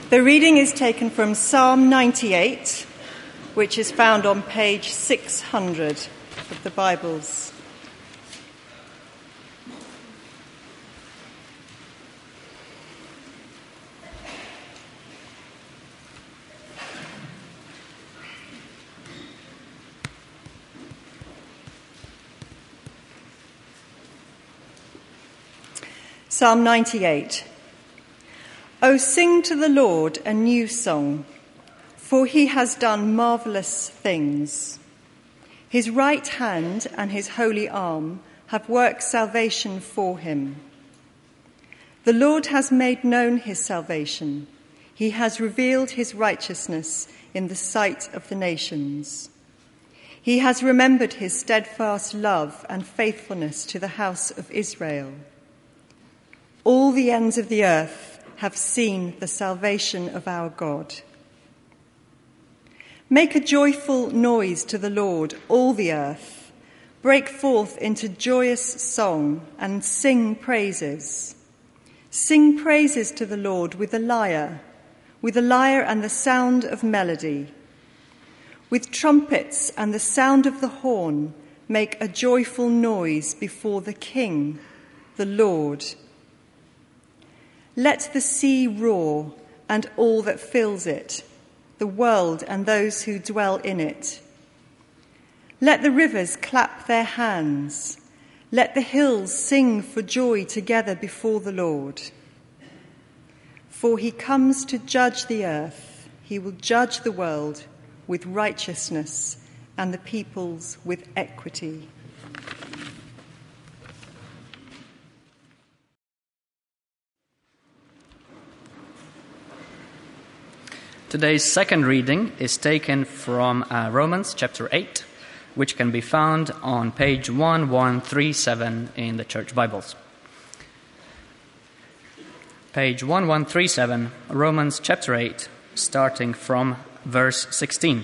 The reading is taken from Psalm 98, which is found on page 600 of the Bibles. Psalm 98. O sing to the Lord a new song, for he has done marvellous things. His right hand and his holy arm have worked salvation for him. The Lord has made known his salvation. He has revealed his righteousness in the sight of the nations. He has remembered his steadfast love and faithfulness to the house of Israel. All the ends of the earth have seen the salvation of our God. Make a joyful noise to the Lord, all the earth. Break forth into joyous song and sing praises. Sing praises to the Lord with a lyre and the sound of melody. With trumpets and the sound of the horn, make a joyful noise before the King, the Lord. Let the sea roar and all that fills it, the world and those who dwell in it. Let the rivers clap their hands. Let the hills sing for joy together before the Lord. For he comes to judge the earth. He will judge the world with righteousness and the peoples with equity. Today's second reading is taken from Romans chapter 8, which can be found on page 1137 in the Church Bibles. Page 1137, Romans chapter 8, starting from verse 16.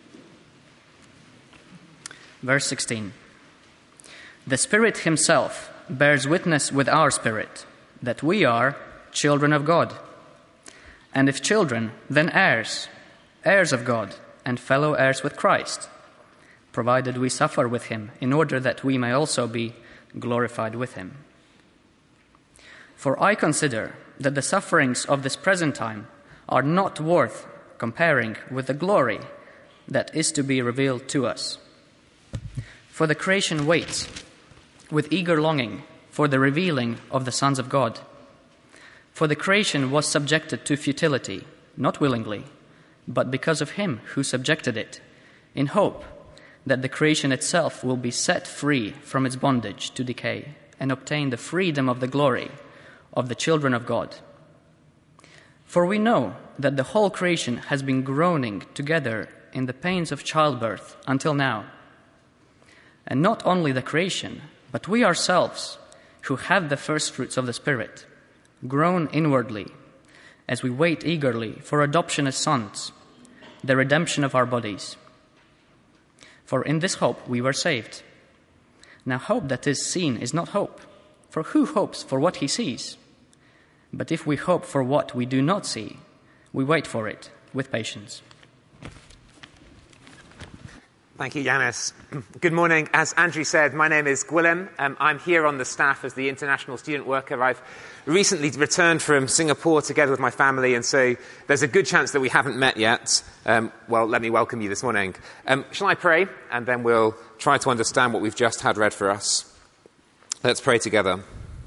Verse 16. The Spirit himself bears witness with our spirit that we are children of God. And if children, then heirs, heirs of God, and fellow heirs with Christ, provided we suffer with him, in order that we may also be glorified with him. For I consider that the sufferings of this present time are not worth comparing with the glory that is to be revealed to us. For the creation waits with eager longing for the revealing of the sons of God. For the creation was subjected to futility, not willingly, but because of him who subjected it, in hope that the creation itself will be set free from its bondage to decay and obtain the freedom of the glory of the children of God. For we know that the whole creation has been groaning together in the pains of childbirth until now. And not only the creation, but we ourselves, who have the first fruits of the Spirit, groan inwardly as we wait eagerly for adoption as sons, the redemption of our bodies. For in this hope we were saved. Now hope that is seen is not hope, for who hopes for what he sees? But if we hope for what we do not see, we wait for it with patience. Thank you, Yanis. Good morning. As Andrew said, my name is Gwilym. I'm here on the staff as the international student worker. I've recently returned from Singapore together with my family, and so there's a good chance that we haven't met yet. Well, let me welcome you this morning. Shall I pray? And then we'll try to understand what we've just had read for us. Let's pray together.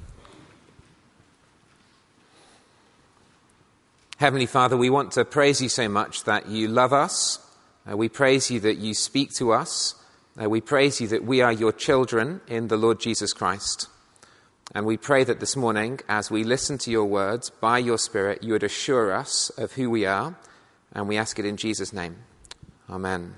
Heavenly Father, we want to praise you so much that you love us. We praise you that you speak to us. We praise you that we are your children in the Lord Jesus Christ. And we pray that this morning, as we listen to your words, by your Spirit, you would assure us of who we are. And we ask it in Jesus' name. Amen.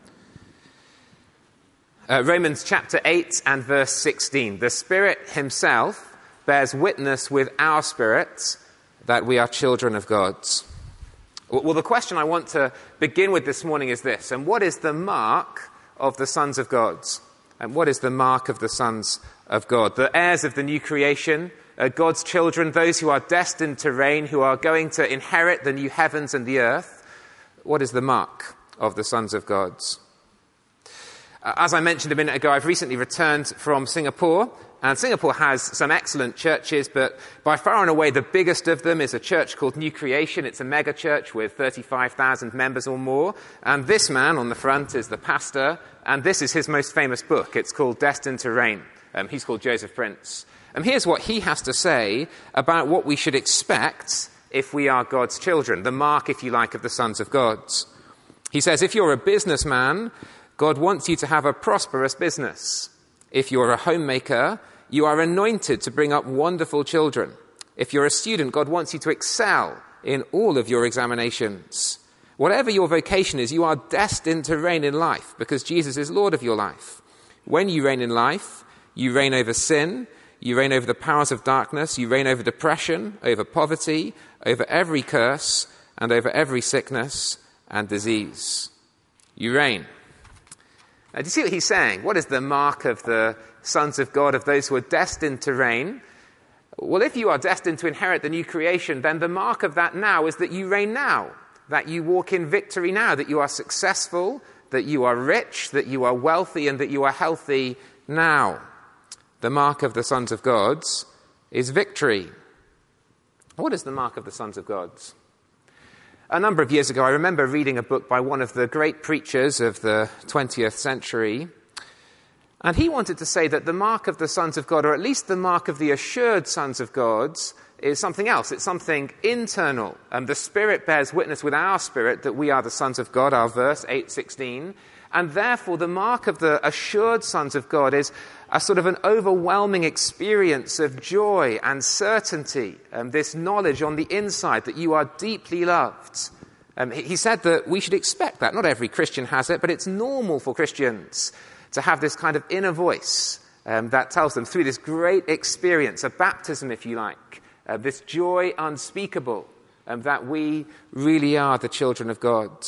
Romans chapter 8 and verse 16. The Spirit himself bears witness with our spirits that we are children of God. Well, the question I want to begin with this morning is this. And what is the mark of the sons of God? And what is the mark of the sons of God? The heirs of the new creation, God's children, those who are destined to reign, who are going to inherit the new heavens and the earth, what is the mark of the sons of God? As I mentioned a minute ago, I've recently returned from Singapore, and Singapore has some excellent churches, but by far and away the biggest of them is a church called New Creation. It's a mega church with 35,000 members or more, and this man on the front is the pastor, and this is his most famous book. It's called Destined to Reign. He's called Joseph Prince. And here's what he has to say about what we should expect if we are God's children, the mark, if you like, of the sons of God. He says, if you're a businessman, God wants you to have a prosperous business. If you're a homemaker, you are anointed to bring up wonderful children. If you're a student, God wants you to excel in all of your examinations. Whatever your vocation is, you are destined to reign in life because Jesus is Lord of your life. When you reign in life, you reign over sin, you reign over the powers of darkness, you reign over depression, over poverty, over every curse, and over every sickness and disease. You reign. Now, do you see what he's saying? What is the mark of the sons of God, of those who are destined to reign? Well, if you are destined to inherit the new creation, then the mark of that now is that you reign now, that you walk in victory now, that you are successful, that you are rich, that you are wealthy, and that you are healthy now. The mark of the sons of God is victory. What is the mark of the sons of God? A number of years ago, I remember reading a book by one of the great preachers of the 20th century, and he wanted to say that the mark of the sons of God, or at least the mark of the assured sons of God, is something else. It's something internal. The Spirit bears witness with our spirit that we are the sons of God, our verse 8:16, and therefore the mark of the assured sons of God is a sort of an overwhelming experience of joy and certainty, this knowledge on the inside that you are deeply loved. He said that we should expect that. Not every Christian has it, but it's normal for Christians to have this kind of inner voice that tells them through this great experience, a baptism, if you like, this joy unspeakable, that we really are the children of God.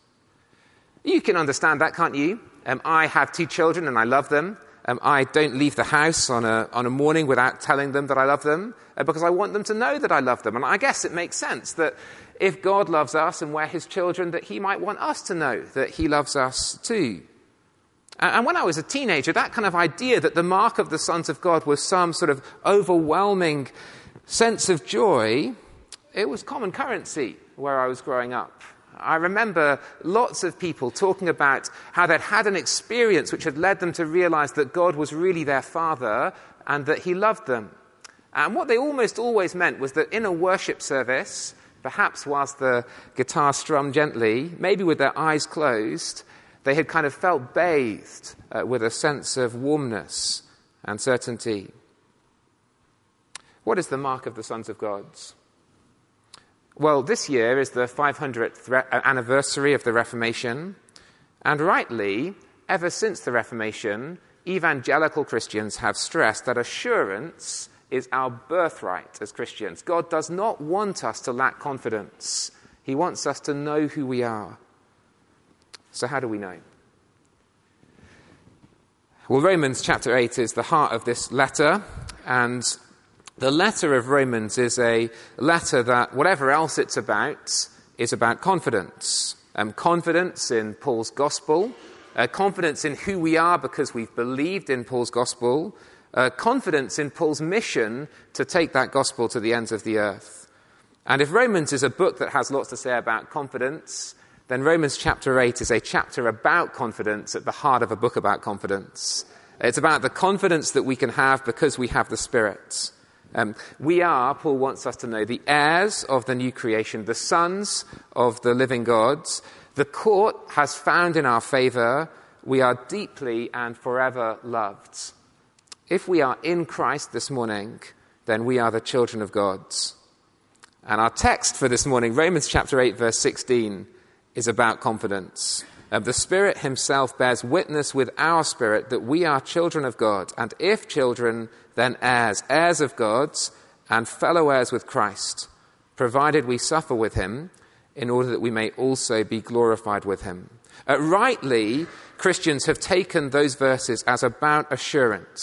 You can understand that, can't you? I have 2 children and I love them. I don't leave the house on a morning without telling them that I love them because I want them to know that I love them. And I guess it makes sense that if God loves us and we're his children, that he might want us to know that he loves us too. And when I was a teenager, that kind of idea that the mark of the sons of God was some sort of overwhelming sense of joy, it was common currency where I was growing up. I remember lots of people talking about how they'd had an experience which had led them to realize that God was really their father and that he loved them. And what they almost always meant was that in a worship service, perhaps whilst the guitar strummed gently, maybe with their eyes closed, they had kind of felt bathed with a sense of warmness and certainty. What is the mark of the sons of God? Well, this year is the 500th anniversary of the Reformation, and rightly, ever since the Reformation, evangelical Christians have stressed that assurance is our birthright as Christians. God does not want us to lack confidence. He wants us to know who we are. So how do we know? Well, Romans chapter 8 is the heart of this letter, and the letter of Romans is a letter that, whatever else it's about, is about confidence. Confidence in Paul's gospel, confidence in who we are because we've believed in Paul's gospel, confidence in Paul's mission to take that gospel to the ends of the earth. And if Romans is a book that has lots to say about confidence, then Romans chapter 8 is a chapter about confidence at the heart of a book about confidence. It's about the confidence that we can have because we have the Spirit. We are, Paul wants us to know, the heirs of the new creation, the sons of the living God. The court has found in our favor. We are deeply and forever loved. If we are in Christ this morning, then we are the children of God. And our text for this morning, Romans chapter 8, verse 16, is about confidence. The Spirit himself bears witness with our spirit that we are children of God, and if children, then heirs, heirs of God, and fellow heirs with Christ, provided we suffer with him, in order that we may also be glorified with him. Rightly, Christians have taken those verses as about assurance,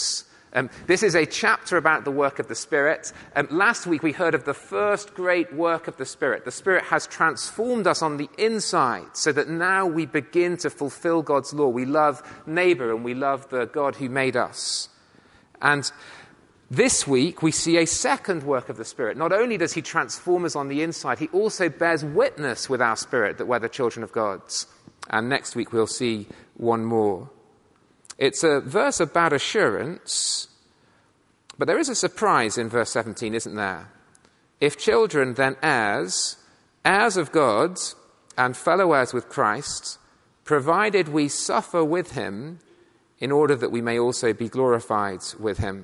This is a chapter about the work of the Spirit. Last week we heard of the first great work of the Spirit. The Spirit has transformed us on the inside so that now we begin to fulfill God's law. We love neighbor and we love the God who made us. And this week we see a second work of the Spirit. Not only does he transform us on the inside, he also bears witness with our spirit that we're the children of God. And next week we'll see one more. It's a verse about assurance, but there is a surprise in verse 17, isn't there? If children, then heirs, heirs of God and fellow heirs with Christ, provided we suffer with him in order that we may also be glorified with him.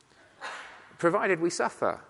Provided we suffer.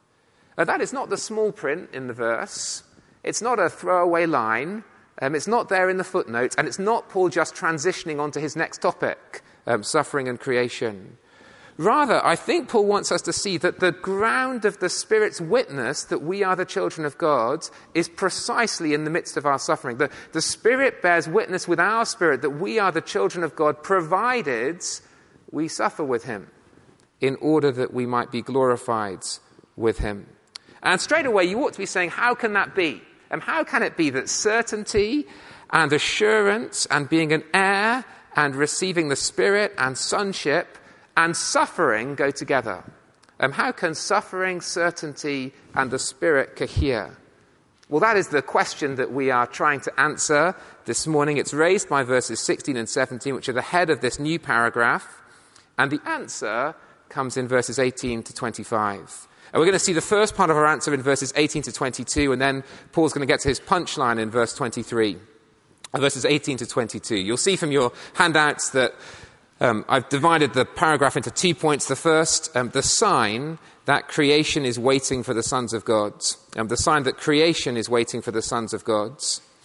That is not the small print in the verse. It's not a throwaway line. It's not there in the footnotes, and it's not Paul just transitioning onto his next topic, suffering and creation. Rather, I think Paul wants us to see that the ground of the Spirit's witness that we are the children of God is precisely in the midst of our suffering. The Spirit bears witness with our spirit that we are the children of God, provided we suffer with him, in order that we might be glorified with him. And straight away, you ought to be saying, how can that be? How can it be that certainty and assurance and being an heir and receiving the Spirit and sonship and suffering go together? How can suffering, certainty, and the Spirit cohere? Well, that is the question that we are trying to answer this morning. It's raised by verses 16 and 17, which are the head of this new paragraph. And the answer comes in verses 18 to 25. And we're going to see the first part of our answer in verses 18 to 22, and then Paul's going to get to his punchline in verse 23, verses 18 to 22. You'll see from your handouts that I've divided the paragraph into 2 points. The first, the sign that creation is waiting for the sons of God. The sign that creation is waiting for the sons of God.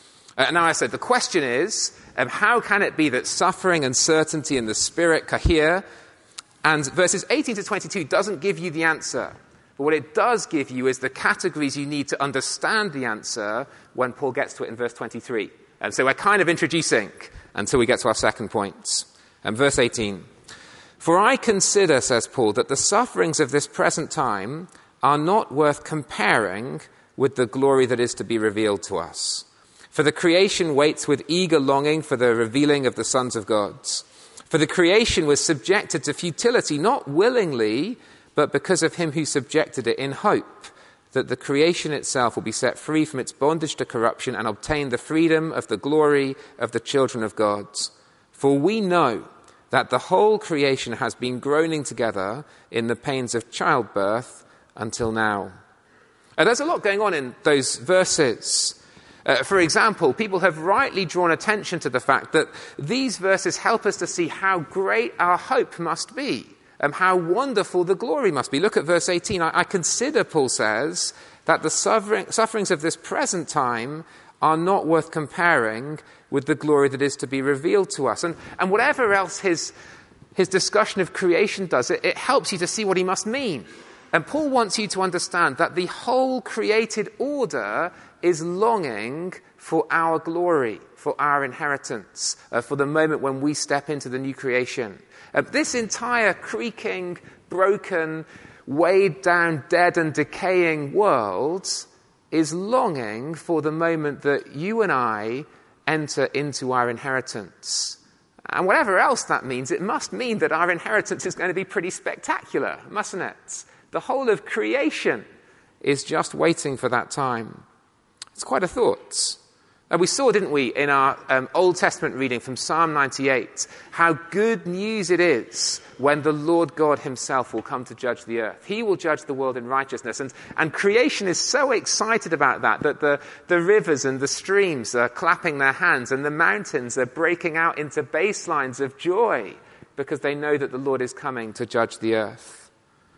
Now I said, the question is, how can it be that suffering and certainty and the Spirit cohere? And verses 18 to 22 doesn't give you the answer. But what it does give you is the categories you need to understand the answer when Paul gets to it in verse 23. And so we're kind of introducing until we get to our second point. And verse 18. For I consider, says Paul, that the sufferings of this present time are not worth comparing with the glory that is to be revealed to us. For the creation waits with eager longing for the revealing of the sons of God. For the creation was subjected to futility, not willingly, but because of him who subjected it, in hope that the creation itself will be set free from its bondage to corruption and obtain the freedom of the glory of the children of God. For we know that the whole creation has been groaning together in the pains of childbirth until now. There's a lot going on in those verses. For example, people have rightly drawn attention to the fact that these verses help us to see how great our hope must be. How wonderful the glory must be. Look at verse 18. I consider, Paul says, that the sufferings of this present time are not worth comparing with the glory that is to be revealed to us. And whatever else his discussion of creation does, it helps you to see what he must mean. And Paul wants you to understand that the whole created order is longing for our glory, for our inheritance, for the moment when we step into the new creation. This entire creaking, broken, weighed down, dead and decaying world is longing for the moment that you and I enter into our inheritance. And whatever else that means, it must mean that our inheritance is going to be pretty spectacular, mustn't it? The whole of creation is just waiting for that time. It's quite a thought. We saw, didn't we, in our Old Testament reading from Psalm 98, how good news it is when the Lord God himself will come to judge the earth. He will judge the world in righteousness. And creation is so excited about that the rivers and the streams are clapping their hands and the mountains are breaking out into bass lines of joy because they know that the Lord is coming to judge the earth.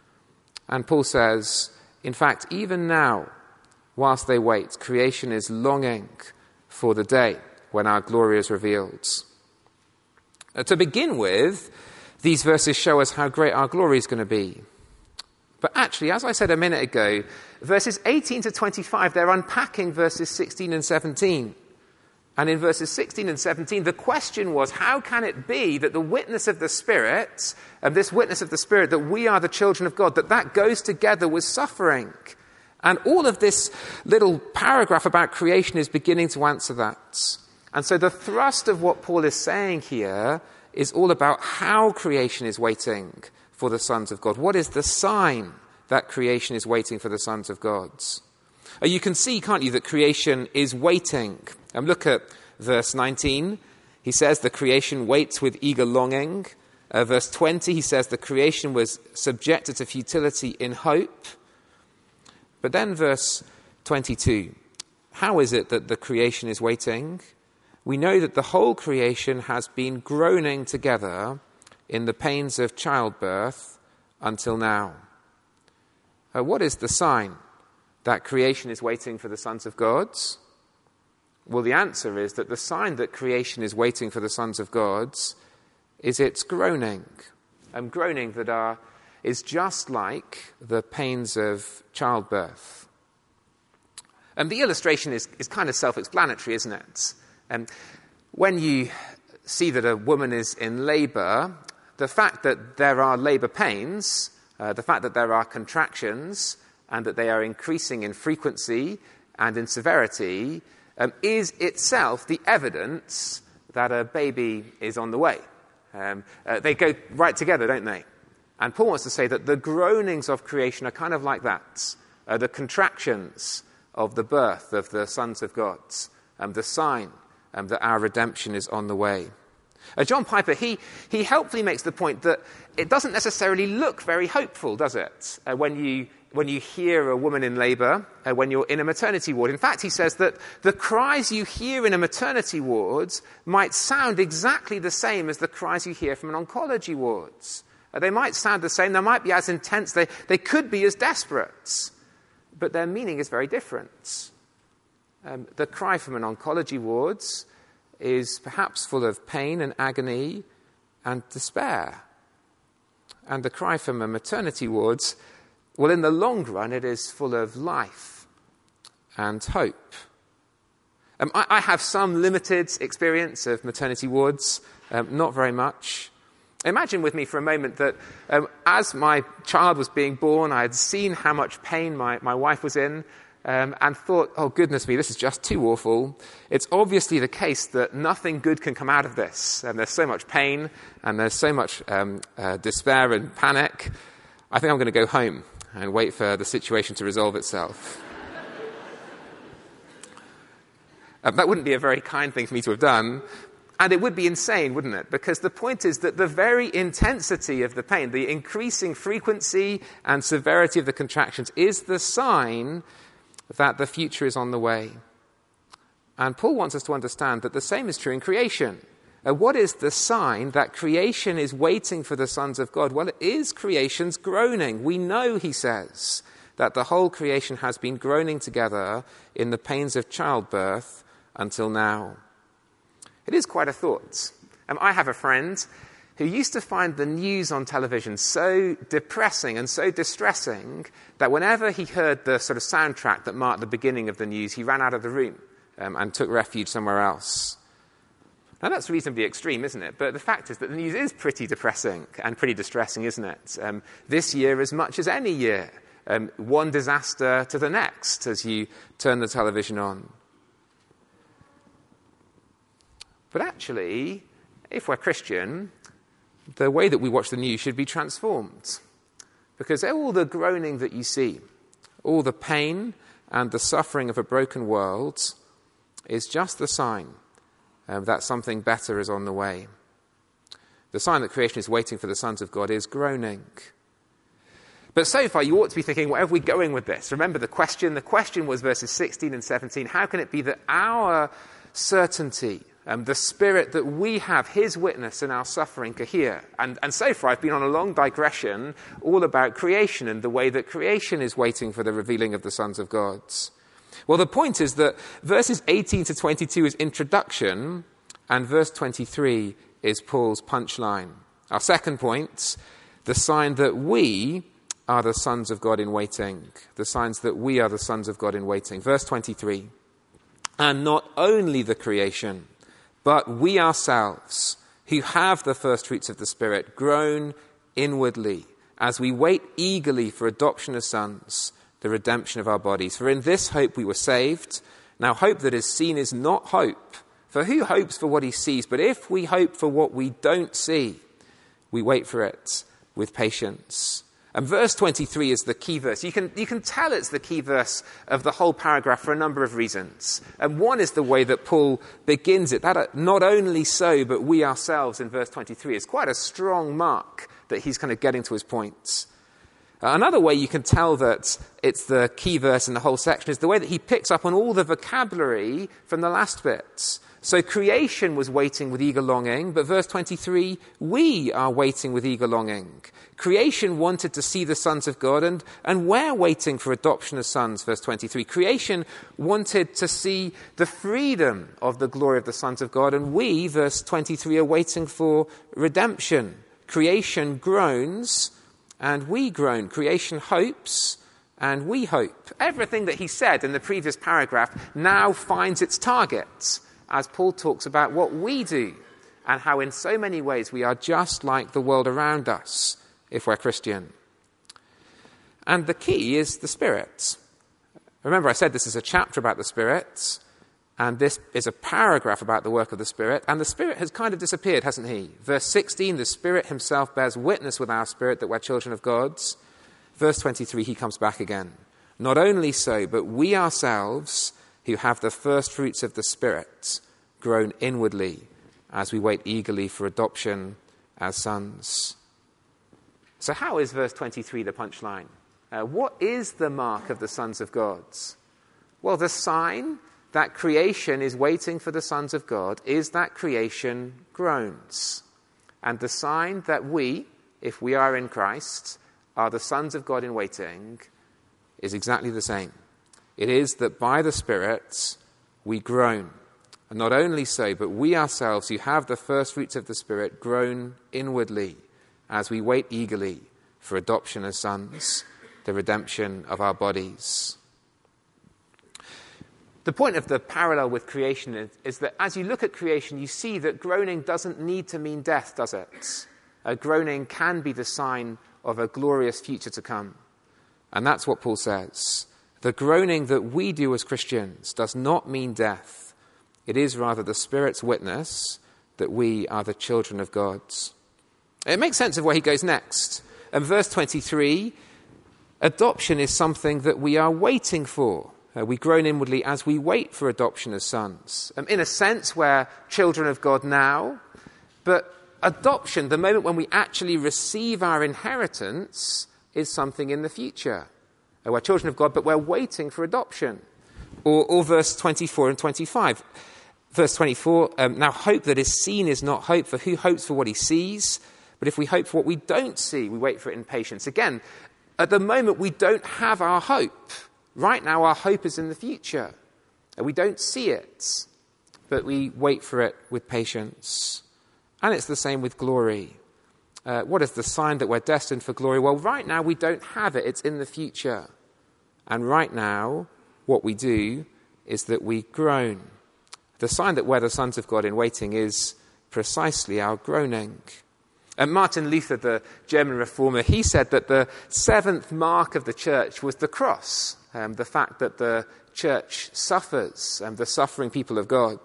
And Paul says, in fact, even now, whilst they wait, creation is longing for the day when our glory is revealed. To begin with, these verses show us how great our glory is going to be. But actually, as I said a minute ago, verses 18 to 25, they're unpacking verses 16 and 17. And in verses 16 and 17, the question was, how can it be that the witness of the Spirit, this witness of the Spirit, that we are the children of God, that goes together with suffering? And all of this little paragraph about creation is beginning to answer that. And so the thrust of what Paul is saying here is all about how creation is waiting for the sons of God. What is the sign that creation is waiting for the sons of God? You can see, can't you, that creation is waiting. Look at verse 19. He says the creation waits with eager longing. Verse 20, he says the creation was subjected to futility in hope. But then verse 22, how is it that the creation is waiting? We know that the whole creation has been groaning together in the pains of childbirth until now. What is the sign that creation is waiting for the sons of God? Well, the answer is that the sign that creation is waiting for the sons of God is its groaning. Groaning that is just like the pains of childbirth. The illustration is kind of self-explanatory, isn't it? When you see that a woman is in labour, the fact that there are labour pains, the fact that there are contractions, and that they are increasing in frequency and in severity, is itself the evidence that a baby is on the way. They go right together, don't they? And Paul wants to say that the groanings of creation are kind of like that. The contractions of the birth of the sons of God, the sign that our redemption is on the way. John Piper, he helpfully makes the point that it doesn't necessarily look very hopeful, does it, when you hear a woman in labour, when you're in a maternity ward. In fact, he says that the cries you hear in a maternity ward might sound exactly the same as the cries you hear from an oncology ward. They might sound the same, they might be as intense, they could be as desperate, but their meaning is very different. The cry from an oncology ward is perhaps full of pain and agony and despair. And the cry from a maternity ward, well, in the long run, it is full of life and hope. I have some limited experience of maternity wards, not very much. Imagine with me for a moment that as my child was being born, I had seen how much pain my wife was in, and thought, oh, goodness me, this is just too awful. It's obviously the case that nothing good can come out of this. And there's so much pain, and there's so much despair and panic. I think I'm going to go home and wait for the situation to resolve itself. That wouldn't be a very kind thing for me to have done. And it would be insane, wouldn't it? Because the point is that the very intensity of the pain, the increasing frequency and severity of the contractions, is the sign that the future is on the way. And Paul wants us to understand that the same is true in creation. What is the sign that creation is waiting for the sons of God? Well, it is creation's groaning. We know, he says, that the whole creation has been groaning together in the pains of childbirth until now. It is quite a thought. I have a friend who used to find the news on television so depressing and so distressing that whenever he heard the sort of soundtrack that marked the beginning of the news, he ran out of the room and took refuge somewhere else. Now, that's reasonably extreme, isn't it? But the fact is that the news is pretty depressing and pretty distressing, isn't it? This year as much as any year. One disaster to the next as you turn the television on. But actually, if we're Christian, the way that we watch the news should be transformed. Because all the groaning that you see, all the pain and the suffering of a broken world is just the sign that something better is on the way. The sign that creation is waiting for the sons of God is groaning. But so far, you ought to be thinking, where are we going with this? Remember the question? The question was verses 16 and 17. How can it be that our certainty, the Spirit that we have, his witness in our suffering, cohere? And so far, I've been on a long digression all about creation and the way that creation is waiting for the revealing of the sons of God. Well, the point is that verses 18 to 22 is introduction, and verse 23 is Paul's punchline. Our second point, the sign that we are the sons of God in waiting. The signs that we are the sons of God in waiting. Verse 23. And not only the creation, but we ourselves, who have the first fruits of the Spirit, groan inwardly as we wait eagerly for adoption as sons, the redemption of our bodies. For in this hope we were saved. Now hope that is seen is not hope. For who hopes for what he sees? But if we hope for what we don't see, we wait for it with patience. And verse 23 is the key verse. You can tell it's the key verse of the whole paragraph for a number of reasons. And one is the way that Paul begins it. That not only so, but we ourselves in verse 23 is quite a strong mark that he's kind of getting to his points. Another way you can tell that it's the key verse in the whole section is the way that he picks up on all the vocabulary from the last bits. So creation was waiting with eager longing, but verse 23, we are waiting with eager longing. Creation wanted to see the sons of God, and we're waiting for adoption as sons, verse 23. Creation wanted to see the freedom of the glory of the sons of God, and we, verse 23, are waiting for redemption. Creation groans, and we groan. Creation hopes, and we hope. Everything that he said in the previous paragraph now finds its target as Paul talks about what we do and how in so many ways we are just like the world around us if we're Christian. And the key is the Spirit. Remember, I said this is a chapter about the Spirit, and this is a paragraph about the work of the Spirit, and the Spirit has kind of disappeared, hasn't he? Verse 16, the Spirit himself bears witness with our spirit that we're children of God. Verse 23, he comes back again. Not only so, but we ourselves, who have the first fruits of the Spirit, groan inwardly as we wait eagerly for adoption as sons. So how is verse 23 the punchline? What is the mark of the sons of God? Well, the sign that creation is waiting for the sons of God is that creation groans. And the sign that we, if we are in Christ, are the sons of God in waiting is exactly the same. It is that by the Spirit we groan. And not only so, but we ourselves who have the first fruits of the Spirit groan inwardly as we wait eagerly for adoption as sons, the redemption of our bodies. The point of the parallel with creation is that as you look at creation, you see that groaning doesn't need to mean death, does it? Groaning can be the sign of a glorious future to come. And that's what Paul says. The groaning that we do as Christians does not mean death. It is rather the Spirit's witness that we are the children of God. It makes sense of where he goes next. In verse 23, adoption is something that we are waiting for. We groan inwardly as we wait for adoption as sons. In a sense, we're children of God now, but adoption, the moment when we actually receive our inheritance, is something in the future. We're children of God, but we're waiting for adoption. Or verse 24 and 25. Verse 24, now hope that is seen is not hope, for who hopes for what he sees? But if we hope for what we don't see, we wait for it in patience. Again, at the moment, we don't have our hope. Right now, our hope is in the future. We don't see it, but we wait for it with patience. And it's the same with glory. What is the sign that we're destined for glory? Well, right now, we don't have it. It's in the future. And right now, what we do is that we groan. The sign that we're the sons of God in waiting is precisely our groaning. And Martin Luther, the German reformer, he said that the seventh mark of the church was the cross, the fact that the church suffers, the suffering people of God.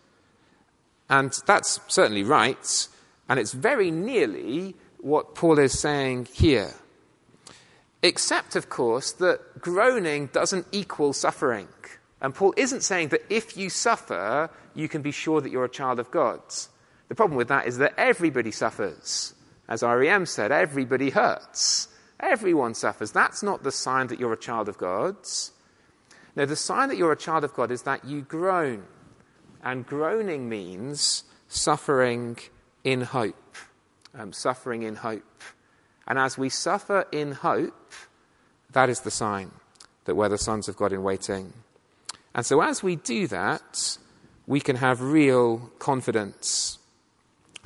And that's certainly right, and it's very nearly what Paul is saying here. Except, of course, that groaning doesn't equal suffering. And Paul isn't saying that if you suffer, you can be sure that you're a child of God. The problem with that is that everybody suffers. As R.E.M. said, everybody hurts. Everyone suffers. That's not the sign that you're a child of God. No, the sign that you're a child of God is that you groan. And groaning means suffering in hope. Suffering in hope. And as we suffer in hope, that is the sign that we're the sons of God in waiting. And so as we do that, we can have real confidence.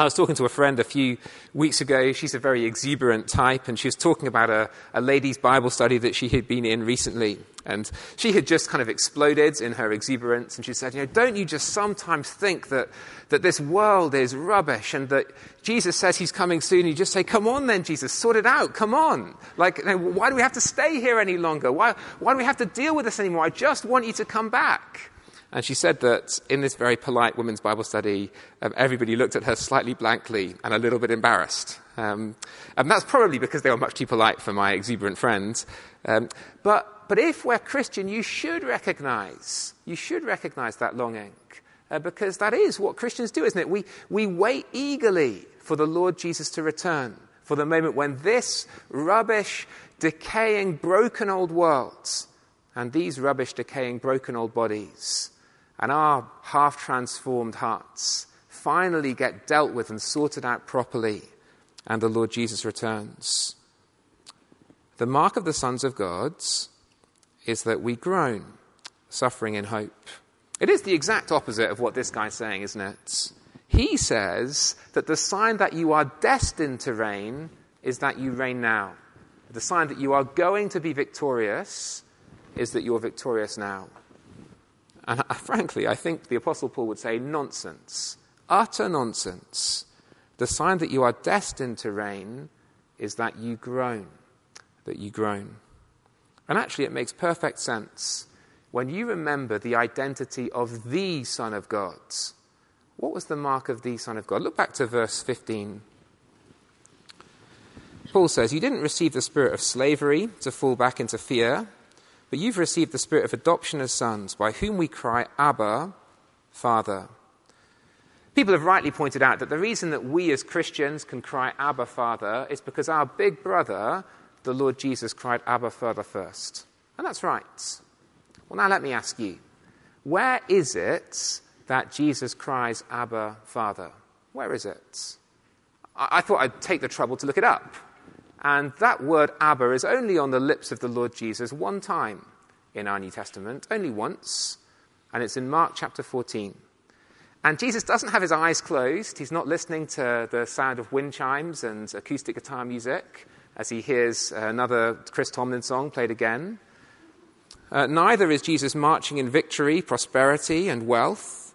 I was talking to a friend a few weeks ago. She's a very exuberant type, and she was talking about a ladies' Bible study that she had been in recently. And she had just kind of exploded in her exuberance, and she said, don't you just sometimes think that this world is rubbish and that Jesus says he's coming soon? You just say, come on then, Jesus, sort it out, come on. Like, why do we have to stay here any longer? Why do we have to deal with this anymore? I just want you to come back. And she said that in this very polite women's Bible study, everybody looked at her slightly blankly and a little bit embarrassed. And that's probably because they were much too polite for my exuberant friends. But if we're Christian, you should recognize that longing. Because that is what Christians do, isn't it? We wait eagerly for the Lord Jesus to return, for the moment when this rubbish, decaying, broken old world and these rubbish, decaying, broken old bodies and our half-transformed hearts finally get dealt with and sorted out properly, and the Lord Jesus returns. The mark of the sons of God is that we groan, suffering in hope. It is the exact opposite of what this guy's saying, isn't it? He says that the sign that you are destined to reign is that you reign now. The sign that you are going to be victorious is that you're victorious now. And frankly, I think the Apostle Paul would say nonsense, utter nonsense. The sign that you are destined to reign is that you groan, And actually, it makes perfect sense when you remember the identity of the Son of God. What was the mark of the Son of God? Look back to verse 15. Paul says, you didn't receive the spirit of slavery to fall back into fear, but you've received the spirit of adoption as sons, by whom we cry, Abba, Father. People have rightly pointed out that the reason that we as Christians can cry Abba, Father is because our big brother, the Lord Jesus, cried Abba, Father first. And that's right. Well, now let me ask you, where is it that Jesus cries Abba, Father? Where is it? I thought I'd take the trouble to look it up. And that word Abba is only on the lips of the Lord Jesus one time in our New Testament, only once, and it's in Mark chapter 14. And Jesus doesn't have his eyes closed. He's not listening to the sound of wind chimes and acoustic guitar music as he hears another Chris Tomlin song played again. Neither is Jesus marching in victory, prosperity, and wealth.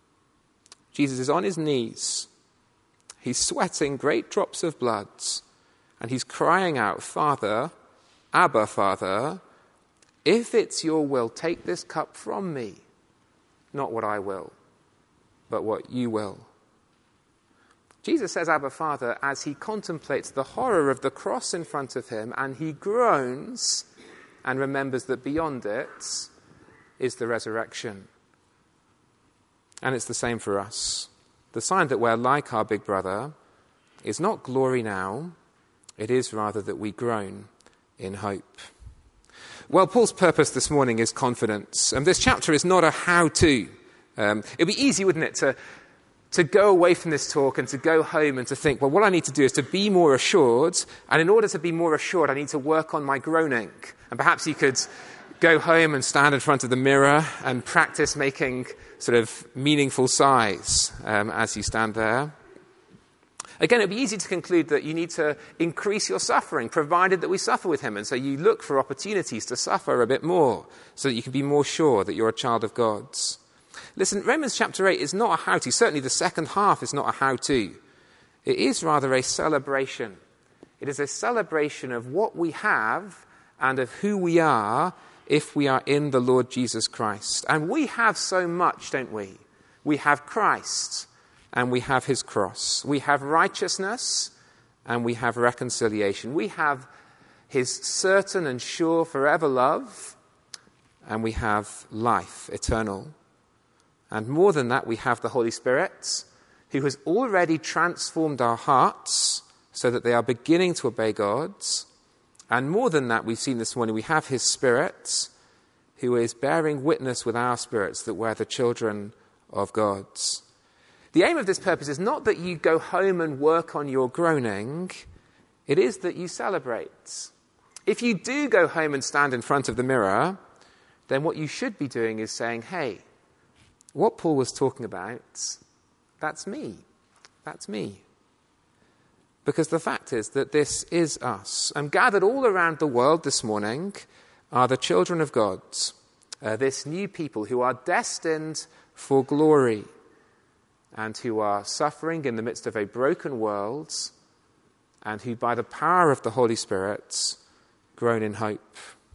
Jesus is on his knees. He's sweating great drops of blood, and he's crying out, Father, Abba, Father, if it's your will, take this cup from me. Not what I will, but what you will. Jesus says Abba, Father, as he contemplates the horror of the cross in front of him, and he groans and remembers that beyond it is the resurrection. And it's the same for us. The sign that we're like our big brother is not glory now, it is rather that we groan in hope. Well, Paul's purpose this morning is confidence. And this chapter is not a how-to. It'd be easy, wouldn't it, to go away from this talk and to go home and to think, well, what I need to do is to be more assured, and in order to be more assured, I need to work on my groaning. And perhaps you could go home and stand in front of the mirror and practice making sort of meaningful sighs as you stand there. Again, it would be easy to conclude that you need to increase your suffering, provided that we suffer with him. And so you look for opportunities to suffer a bit more so that you can be more sure that you're a child of God's. Listen, Romans chapter 8 is not a how-to. Certainly the second half is not a how-to. It is rather a celebration. It is a celebration of what we have and of who we are if we are in the Lord Jesus Christ. And we have so much, don't we? We have Christ and we have his cross. We have righteousness and we have reconciliation. We have his certain and sure forever love, and we have life eternal. And more than that, we have the Holy Spirit, who has already transformed our hearts so that they are beginning to obey God. And more than that, we've seen this morning, we have his Spirit, who is bearing witness with our spirits that we're the children of God. The aim of this purpose is not that you go home and work on your groaning. It is that you celebrate. If you do go home and stand in front of the mirror, then what you should be doing is saying, hey, what Paul was talking about, that's me. That's me. Because the fact is that this is us. And gathered all around the world this morning are the children of God, this new people who are destined for glory and who are suffering in the midst of a broken world and who, by the power of the Holy Spirit, groan in hope.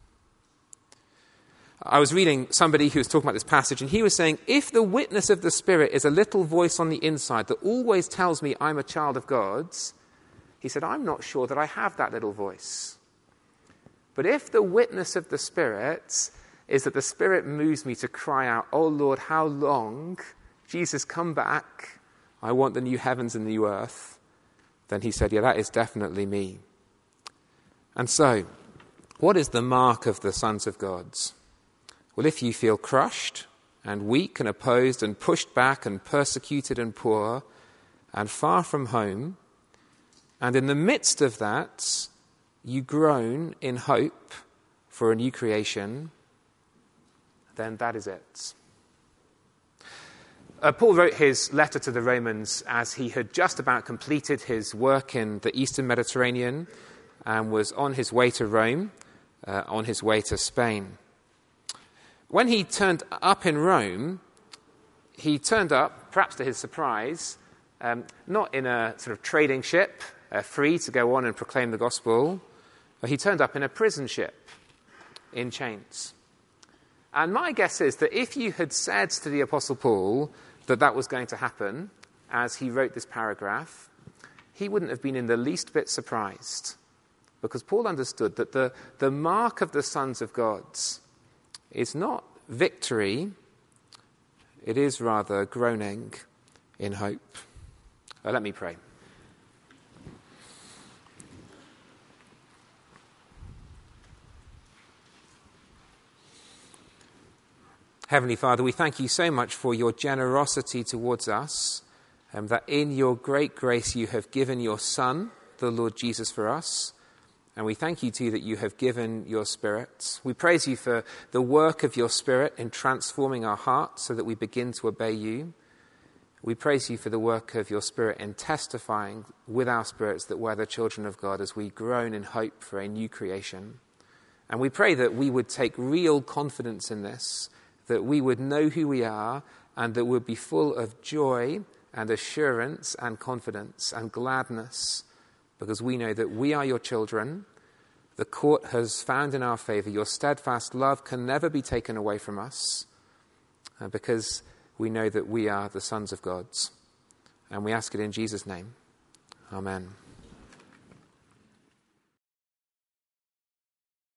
I was reading somebody who was talking about this passage, and he was saying, if the witness of the Spirit is a little voice on the inside that always tells me I'm a child of God's, he said, I'm not sure that I have that little voice. But if the witness of the Spirit is that the Spirit moves me to cry out, oh Lord, how long? Jesus, come back. I want the new heavens and new earth. Then he said, yeah, that is definitely me. And so, what is the mark of the sons of God? Well, if you feel crushed and weak and opposed and pushed back and persecuted and poor and far from home, and in the midst of that, you groan in hope for a new creation, then that is it. Paul wrote his letter to the Romans as he had just about completed his work in the Eastern Mediterranean and was on his way to Rome, on his way to Spain. When he turned up in Rome, he turned up, perhaps to his surprise, not in a sort of trading ship, free to go on and proclaim the gospel, but he turned up in a prison ship, in chains. And my guess is that if you had said to the Apostle Paul that that was going to happen, as he wrote this paragraph, he wouldn't have been in the least bit surprised, because Paul understood that the mark of the sons of God is not victory, it is rather groaning in hope. Let me pray. Heavenly Father, we thank you so much for your generosity towards us, that in your great grace you have given your Son, the Lord Jesus, for us. And we thank you, too, that you have given your Spirit. We praise you for the work of your Spirit in transforming our hearts so that we begin to obey you. We praise you for the work of your Spirit in testifying with our spirits that we're the children of God as we groan in hope for a new creation. And we pray that we would take real confidence in this, that we would know who we are, and that we'd be full of joy and assurance and confidence and gladness, because we know that we are your children. The court has found in our favor your steadfast love can never be taken away from us, because we know that we are the sons of God. And we ask it in Jesus' name. Amen.